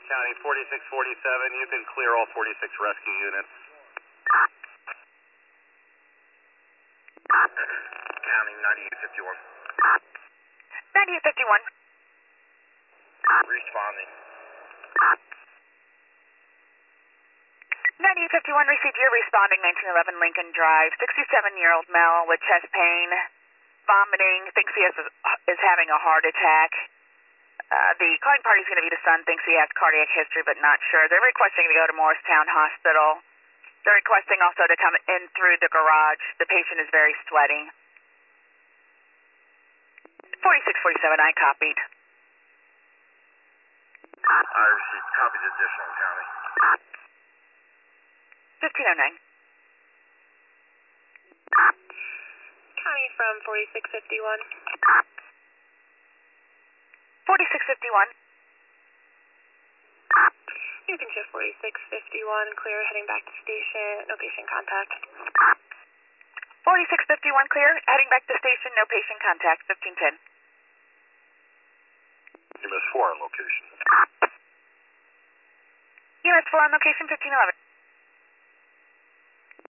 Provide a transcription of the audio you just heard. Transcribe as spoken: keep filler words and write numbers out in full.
County forty-six forty-seven, you can clear all forty-six rescue units. County ninety-eight fifty-one. ninety-eight fifty-one. Responding. ninety-eight fifty-one, received your responding, nineteen eleven Lincoln Drive, sixty-seven-year-old male with chest pain, vomiting, thinks he has a, is having a heart attack. Uh, the calling party is going to be the son, thinks he has cardiac history but not sure. They're requesting to go to Morristown Hospital. They're requesting also to come in through the garage. The patient is very sweaty. forty-six forty-seven, I copied. I received copies additional, County. fifteen oh nine. County from forty-six fifty-one. forty-six fifty-one. You can shift forty-six fifty-one, clear, heading back to station, no patient contact. forty-six fifty-one, clear, heading back to station, no patient contact, fifteen ten. U M S four on location. U M S four on location, fifteen eleven.